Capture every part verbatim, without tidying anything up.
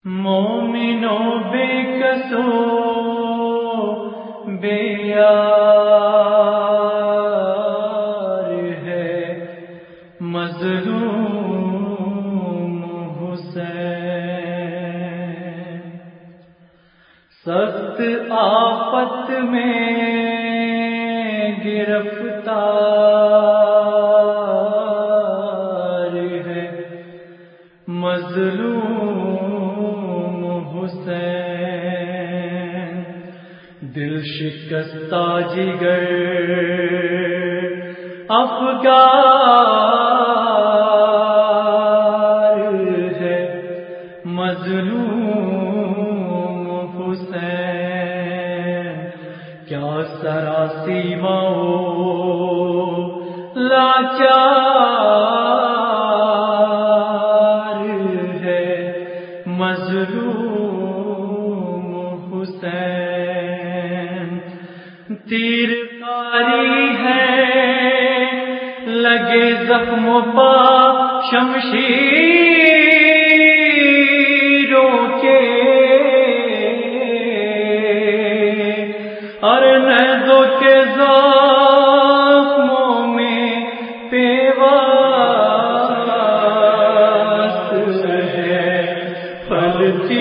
مومنوں بے کسو بے یار ہے مظلوم حسین، سخت آفت میں گرفتار ہے مظلوم حسین، دل شکستہ جگر افگار ہے مظلوم حسین، کیا سراسیماؤں لاچار ہے مظلوم حسین، تیر کاری ہے لگے زخموں پا شمشیروں کے، اور نیزوں کے زخموں میں پیوست ہے پھلتی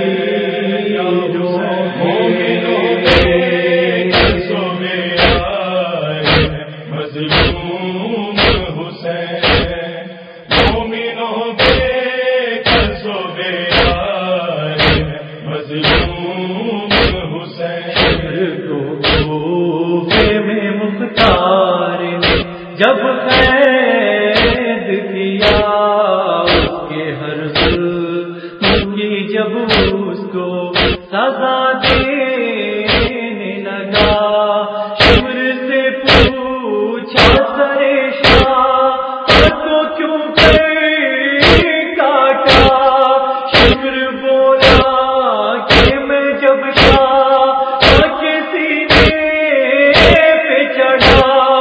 جب قید کیا اس کے ہر ظلم کی، جب اس کو سزا دینے لگا، شمر سے پوچھا سرے شاہ تو کیوں کر کاٹا، شمر بولا کہ میں جب شاہ کے سینے پہ چڑھا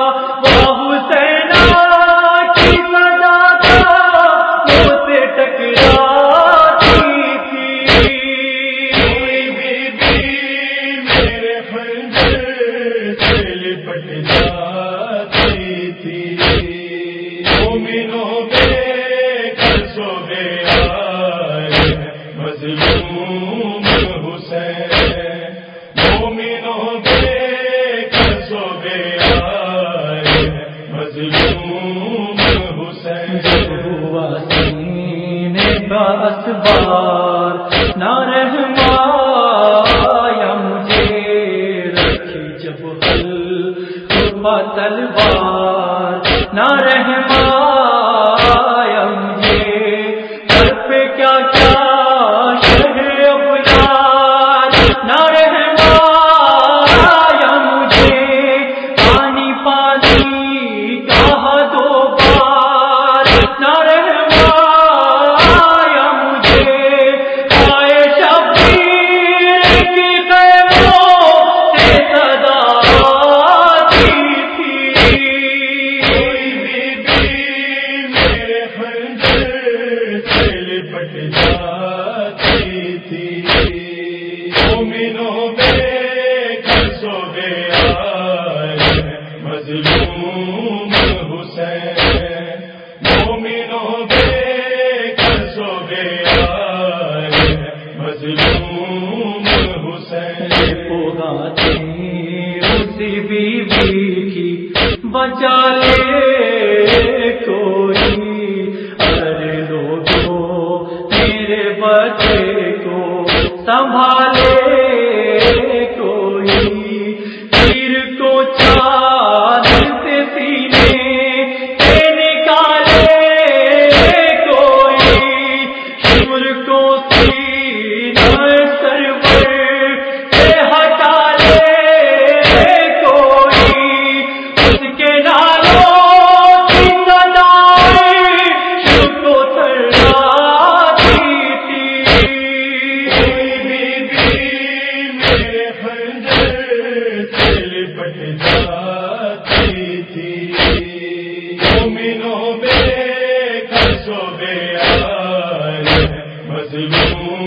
اسبار نہ رحمایا مجھے، رکھی جب حلقہ تلوار نہ رحمایا مجھے، سر پہ کیا کیا شہر ابرار نہ رحمایا مجھے، پانی پانی کہا دو بار نہ مظلوم حسین، مومنوں بے کس و بے یار مظلوم حسین، پوگاتی اسی بیوی کی بچا لے کوئی، ارے لوگوں میرے بچے کو سنبھالے کوئی، تیر کو چار سے سینے سے نکالے کوئی، شمر کو سینہ سرور سے ہٹا لے کوئی، اس کے نالوں کی صدائیں شب کو تھراتی تھی، کوئی بی بی میرے خنجر سے لپٹ جاتی تھی، مومنوں بے کس و بے یار مظلوم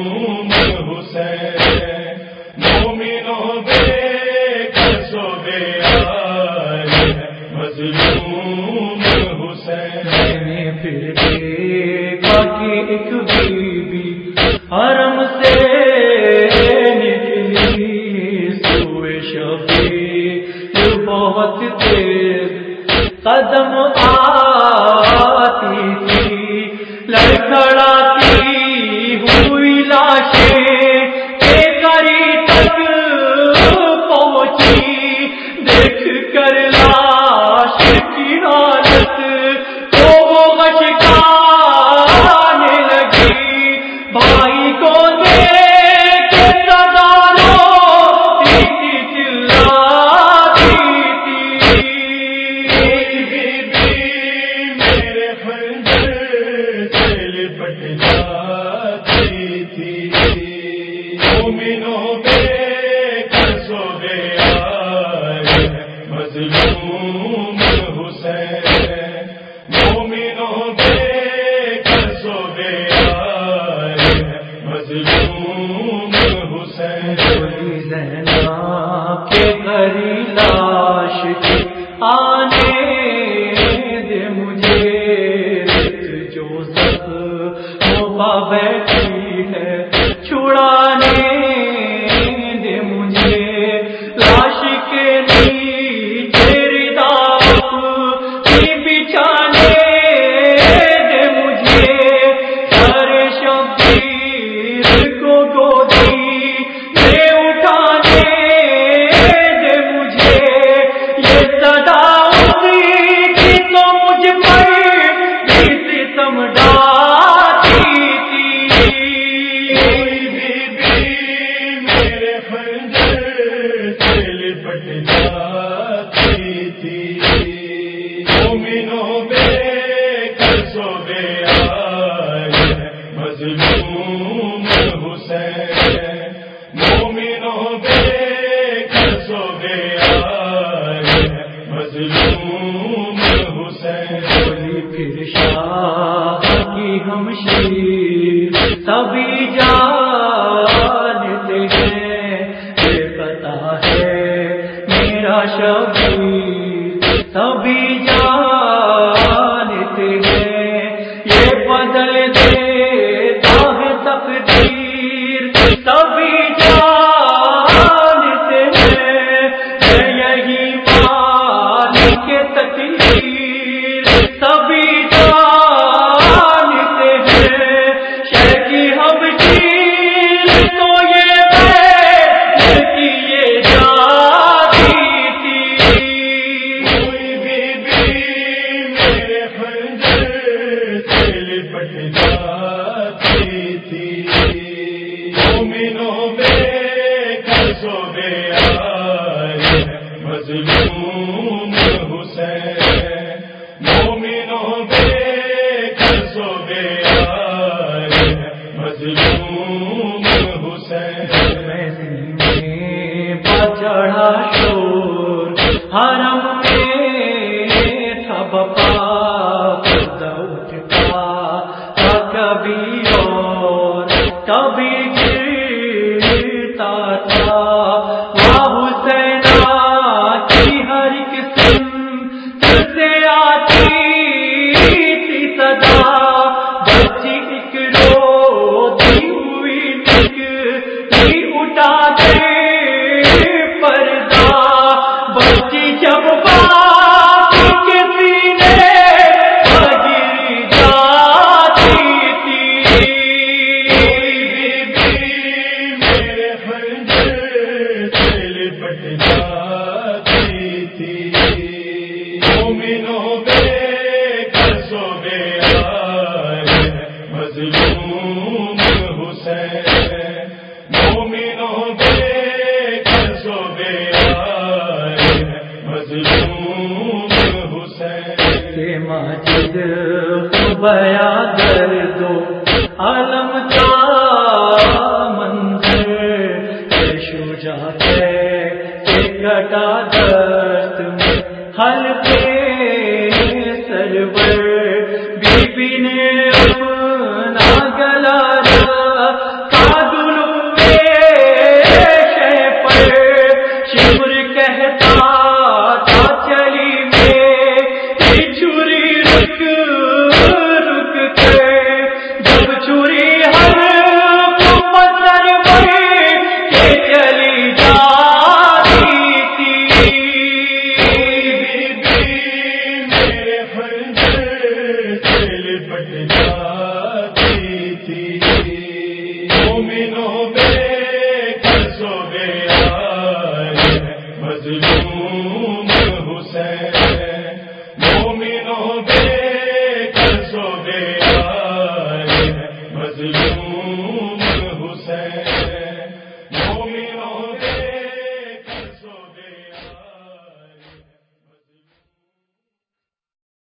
کو دیکھ کے صدا روتی تھی چلاتی تھی. کوئی بی بی میرے خنجر سے لپٹ جاتی تھی. مومنوں پہ کسو گیا مظلوم حسین. مومنوں پہ کسو گیا مظلوم حسین. زینب کے گھری لاش کی آنے دے مجھے جو سب موبا بیٹھی ہے چھڑانے دے مجھے. لاش کے نیچے رداف بھی بچھانے دے مجھے. سر شبیر کو گودی میں اٹھانے دے مجھے. یہ صدا اسی کی تو مجھ پر بھی ستم ڈالتی تھی. کوئی بی بی میرے خنجر سے لپٹ جاتی تھی. مومنوں پہ کسو گیا مظلوم حسین. مومنوں پہ کسو گیا مظلوم حسین. بولی پھر شاہ کی ہم شیر سبھی جانتے ہیں. یہ پتا ہے میرا شبیر سبھی جانتے ہیں. یہ بدل دیتا ہے تقدیر سبھی جانتے ہیں. یہی مالک تقدیر سبھی جانتے ہیں. شیخی ہم شیر تو یہ بیٹھ کی یہ جاتی تھی. کوئی بی بی میرے خنجر سے لپٹ جاتی تھی. مومنوں پہ کسو گیا مظلوم حسین. مومنوں پہ کسو گیا مظلوم حسین. میں چڑھا شور حرم میں تھا بپا اٹھتا تھا کبھی اور کبھی گرتا تھا. وہاں حسینہ کی ہر قسم سے آتی تھی صدا. بچی ایک روتی ہوئی نکلی اٹھا کے پردہ. بچی جب باپ کے سینے گر جاتی تھی. کوئی بی بی میرے خنجر سے لپٹ جاتی تھی. مومنوں پہ کسو گیا مظلوم حسین. مومنوں پہ کسو گیا مظلوم حسین. کہ ماجد بیا درد و علم کا منظر شجاع ہے کہ کٹا دست میں حلقے سرور. بی بی نے اپنا گلا رکھا گلوے شہ پر. شمر کہتا تھا چلی میں چھری رک رک کے. جب چھری ہر پتھر پر کے چلی جاتی تھی. بی بی میرے خنجر سے لپٹ جاتی